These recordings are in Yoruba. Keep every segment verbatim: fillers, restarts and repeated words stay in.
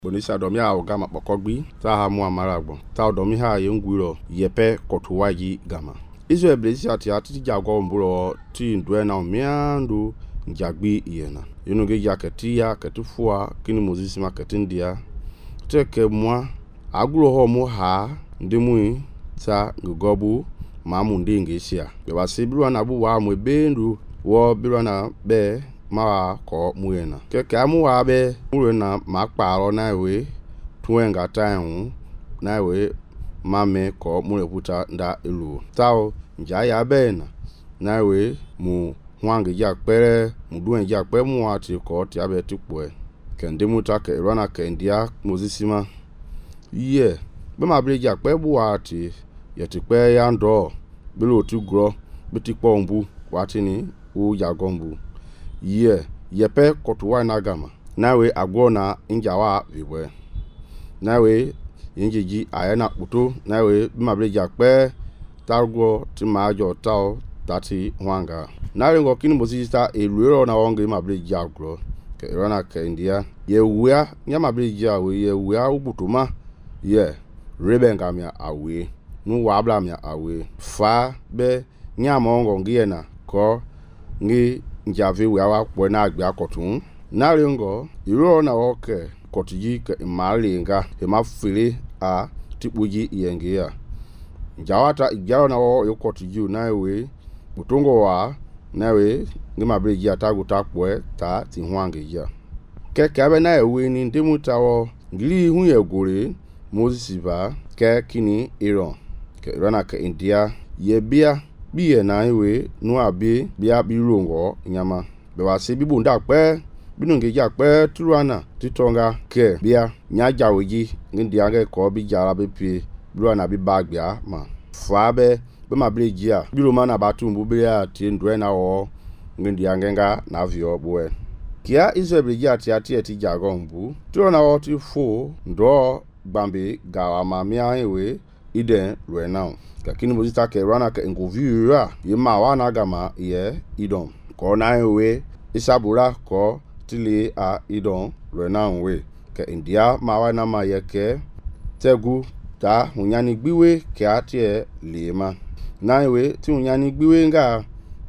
Bonisa domi ha ogama pokogbi ta ha mu amaragbo ta domi ha ye ngwiro yepe kotuwaji gama Israel blesi ati ati jago mburo ti ndwe na omiandu njagbi yena yunuge ya ketia ketufua kini Moses ma ketindia teke mwa aguro ho mu ha ndimui ta ngugobu mamu ndinge isia beba sibiru na bu wa mu bendu wo biru na be ma ko muena ke ka mu wa be muena ma paro na we tuenga taun na we mame ko mu reputa nda elu tao nja ya be na na we mu hwange ja pere mu duen ja pe mu ati ko ti abe ti po e kende mu ta ke rona ke ndia Mozisima ye be ma bre ja pe bu ati ye ti pe ya ndo bi lo ti gro bi ti po mbu wati ni u ja gombu ye yepe kotuwa na gama nawe agwona injawa viwe nawe yinjiji ayana puto nawe bimableja pe targo ti majo tao tati hwanga nawe ngo kini Mozisita eluero na wonge mableja gro ke rona ke india ye wia nya mableja we ye wia ubutuma ye rebenga mia awe nu wabla mia awe fa be nya mongo ngiena ko ngi njave we awa kwo na agbe akotun narengo iro na oke kotiji ke malinga e mafile a tipuji yenge ya njawata igaro na wo yo kotiji na we butongo wa na we ngi mabreji atagu takwe ta ti hwange ya keke abe na ewe ni ndimuta wo ngili hu ye gore Mozisiba ke kini iron ke rana ke india ye bia biye na iwe nu abi bia birongo nyama be wa se bibu nda pe binu nge ja pe turuana titonga ke bia nya jaweji ngi age ko bi jara be pie biruana bi bagbia ma fa be be ma bleji a biro mana batumbu be ya ti ndwe na wo ngi age nga na vio boe kia Israel bleji ati ati eti jagombu turuana wo ti fo ndo gbambe gawa ma mia iwe iden renao kakini Mozisita ke rana ke ngoviura ye ma wana gama ye idon ko na we isabura ko tili a idon renao we ke india ma wana ma ye ke tegu ta hunyani gbiwe ke atie lema na we ti hunyani gbiwe nga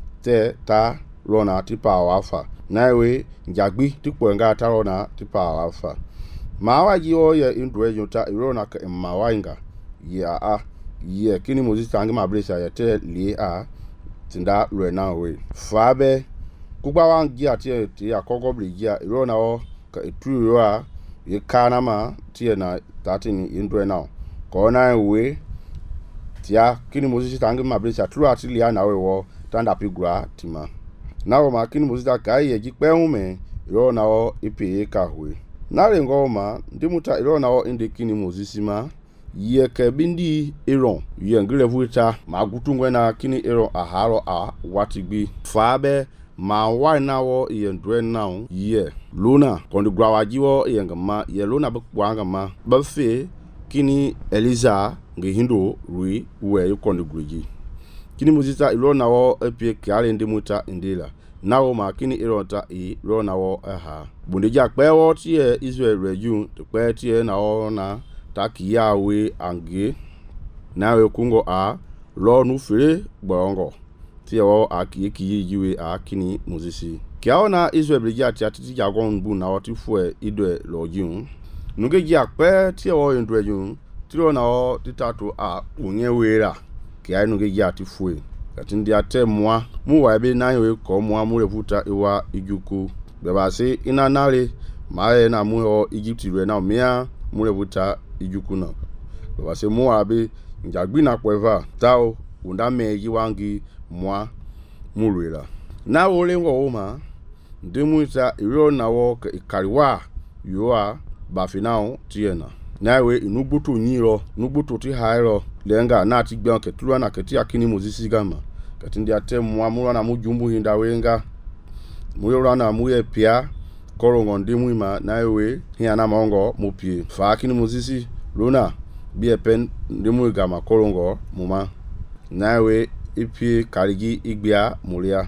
te ta rona tipa wafa na we njagbi tipo nga ta rona tipa wafa ma wa ji o ye indwe yota irona ke ma wainga ya a ye kini Mozisita ange mablesa ya te li a tinda rena we fabe kugba wan gi ati ti akogo bligi a iro na o ka etru a ye kana ma ti na thirteen indwe na ko na we tia kini Mozisita ange mablesa tru ati li a na we wo tanda pigura tima na o ma kini Mozisita ka ye ji pe hu me iro na o ipe ka we na re ngoma ndimuta iro na o inde kini Mozisima ye ke bindi iron ye ngire vuita magutungwe na kini iron aharo a watigbi fabe ma wa na wo ye ndwe now ye luna kondi grawaji wo ye ngama ye luna bekwanga ma bafe kini Eliza nge hindo rui we kondi gruji kini Mozisita ilo na wo epie kale ndimuta indila nawo ma kini iron ta e lo na wo aha bundeja pe wo ti e Israel rejun to pe ti e na wo na taki ya we ange na we kungo a lo nu fere gbongo ti o aki ki yiwe a kini Mozisi kia ona Israel bleji ati ati jagon bu na oti fu e ido lo jun nuge ji ape ti o ndwe jun ti o na o titatu a unye wera kia nuge ji ati fu e kati ndi ate mwa mu wa ebe na we ko mwa mu refuta iwa ijuku be ba se ina nare ma e na mu o Egypt re na mia mu refuta ijuku na ba se mu abi njagbi na kweva tao unda meji wangi mwa murira na wole ngo ma ndimuita iro na wo ikariwa yoa ba finao tiena na we inugbutu nyiro nugbutu ti hairo lenga na ti gbe ke tulu na ke ti akini Mozisi gama kati ndi ate mwa mura na mujumbu hinda wenga muyora na muye pia korongo ndimu ma na we hiana mongo mupie fa akini Mozisi luna bie pen ndimu gama korongo muma na we ipi karigi igbia mulia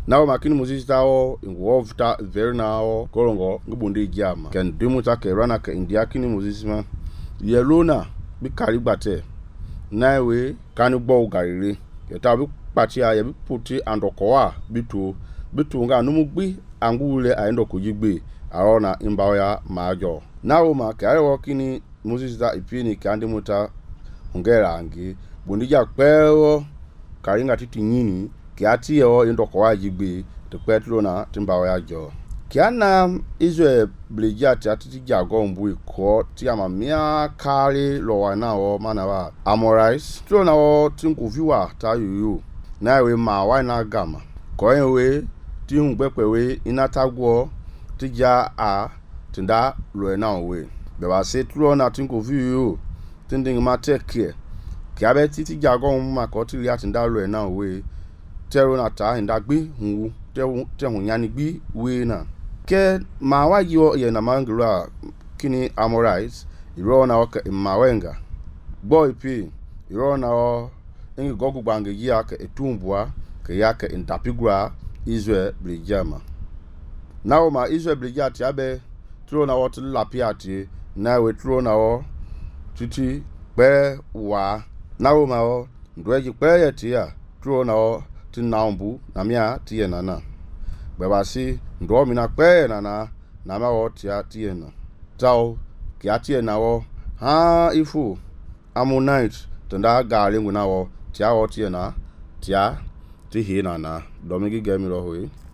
Now makini Moses tao involved ta very now korongo ngubunde jama ken dimuta ke rana ke India kini Moses ma yelona bi karigbate na we kanu gbo garire yeta bi pati ya bi puti andokoa bitu bitu nga numu gbi angule ayendoko yigbe arona imbawa majo now ma kare workini Moses da ipini kandi muta ngera angi bundija kwero karinga titi nyini kiati yo indokoa yigbe to petro na timbawa ya jo kiana Israel bleja ti atiti jago mbu iko ti amamia kare lo na o manawa Amorites tro na o tinkuviwa ta yuyu na we ma wa na gama ko enwe ti ngbepewe inatagwo ti ja a tinda lo na we be ba se tro na tinkuviyu tinding ma take care kiabe titi jago ma ko ti ri atinda lo na we tero na ta indagbe hu te hu nyani gbi we na ke ma wa yo ye na mangura kini Amorites iro na o ke mawenga boy pi iro na o ngi gogu bange ya ke etumbua ke ya ke intapigura Israel blijama now ma Israel blijati abe tro na o lapiati na we tro na o titi pe wa now ma o ndweji pe ye ti ya tro na o tinambu na mia ti na na bebasi ndo mi na pe na na na ma o ti ati na tao ki ati na wo ha ifu Ammonite tanda gale nguna wo ti a o ti na ti a ti he na na domigi gemi ro hoyi